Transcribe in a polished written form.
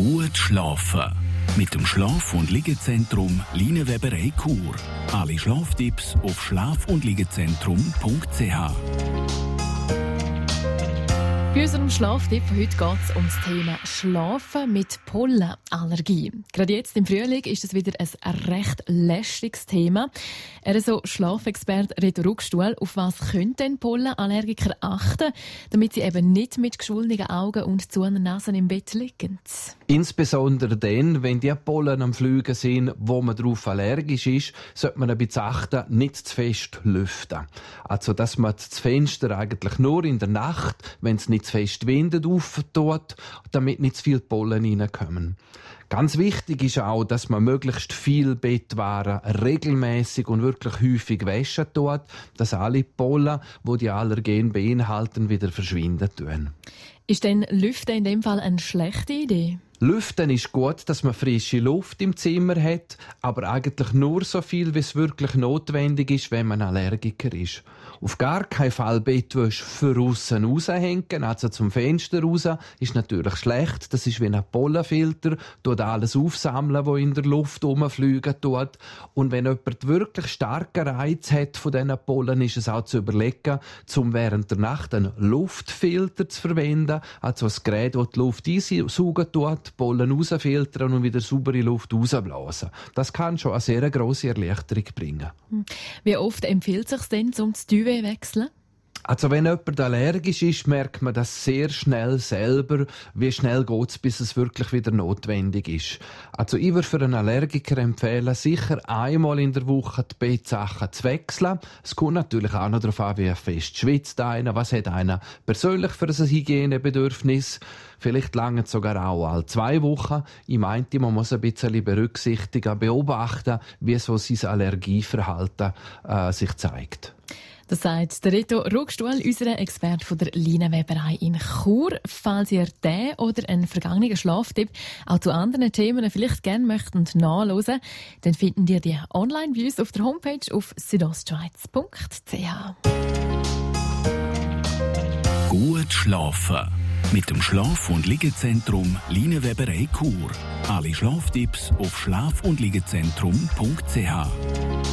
Gut schlafen. Mit dem Schlaf- und Liegezentrum Linienweberei Chur. Alle Schlaftipps auf schlaf-und-liegezentrum.ch. Bei unserem Schlaftipp heute geht es um das Thema Schlafen mit Pollenallergie. Gerade jetzt im Frühling ist es wieder ein recht lästiges Thema. So Schlafexperte Reto Ruckstuhl, auf was können denn Pollenallergiker achten, damit sie eben nicht mit geschwollenen Augen und zu einer Nase im Bett liegen? Insbesondere dann, wenn die Pollen am Fliegen sind, wo man darauf allergisch ist, sollte man ein bisschen achten, nicht zu fest lüften. Also, dass man das Fenster eigentlich nur in der Nacht, wenn es nicht zu fest windet, auftut, damit nicht zu viele Pollen reinkommen. Ganz wichtig ist auch, dass man möglichst viel Bettwaren regelmäßig und wirklich häufig waschen tut, dass alle Pollen, die Allergen beinhalten, wieder verschwinden tun. Ist denn Lüften in dem Fall eine schlechte Idee? Lüften ist gut, dass man frische Luft im Zimmer hat, aber eigentlich nur so viel, wie es wirklich notwendig ist, wenn man Allergiker ist. Auf gar keinen Fall Bettwäsche für aussen raushängen, also zum Fenster raus, ist natürlich schlecht. Das ist wie ein Pollenfilter, tut alles aufsammeln, was in der Luft rumfliegen tut. Und wenn jemand wirklich starken Reiz hat von diesen Pollen, ist es auch zu überlegen, um während der Nacht einen Luftfilter zu verwenden, also ein Gerät, das die Luft einsaugen tut, Pollen rausfiltern und wieder saubere Luft rausblasen. Das kann schon eine sehr grosse Erleichterung bringen. Wie oft empfiehlt es sich denn, um das Duvet zu wechseln? Also wenn jemand allergisch ist, merkt man das sehr schnell selber, wie schnell geht es, bis es wirklich wieder notwendig ist. Also ich würde für einen Allergiker empfehlen, sicher einmal in der Woche die Bettsachen zu wechseln. Es kommt natürlich auch noch darauf an, wie fest schwitzt einer, was hat einer persönlich für ein Hygienebedürfnis. Vielleicht lange sogar auch alle 2 Wochen. Ich meinte, man muss ein bisschen berücksichtigen, beobachten, wie so sein Allergieverhalten sich zeigt. Das sagt der Reto Ruckstuhl, unser Experte von der Linienweberei in Chur. Falls ihr den oder einen vergangenen Schlaftipp auch zu anderen Themen vielleicht gerne möchtet nachhören, dann finden ihr die online bei uns auf der Homepage auf südostschweiz.ch. Gut schlafen. Mit dem Schlaf- und Liegezentrum Linienweberei Chur. Alle Schlaftipps auf schlaf-und-liegezentrum.ch.